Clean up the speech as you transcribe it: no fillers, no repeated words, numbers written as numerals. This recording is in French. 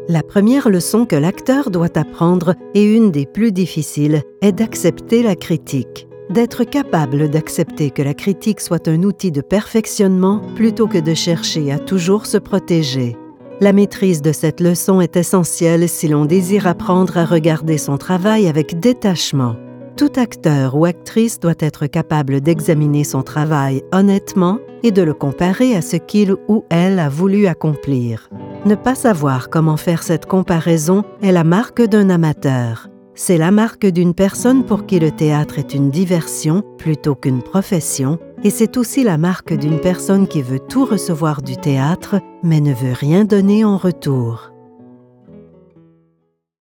La première leçon que l'acteur doit apprendre, et une des plus difficiles, est d'accepter la critique. D'être capable d'accepter que la critique soit un outil de perfectionnement plutôt que de chercher à toujours se protéger. La maîtrise de cette leçon est essentielle si l'on désire apprendre à regarder son travail avec détachement. Tout acteur ou actrice doit être capable d'examiner son travail honnêtement et de le comparer à ce qu'il ou elle a voulu accomplir. Ne pas savoir comment faire cette comparaison est la marque d'un amateur. C'est la marque d'une personne pour qui le théâtre est une diversion plutôt qu'une profession, et c'est aussi la marque d'une personne qui veut tout recevoir du théâtre, mais ne veut rien donner en retour.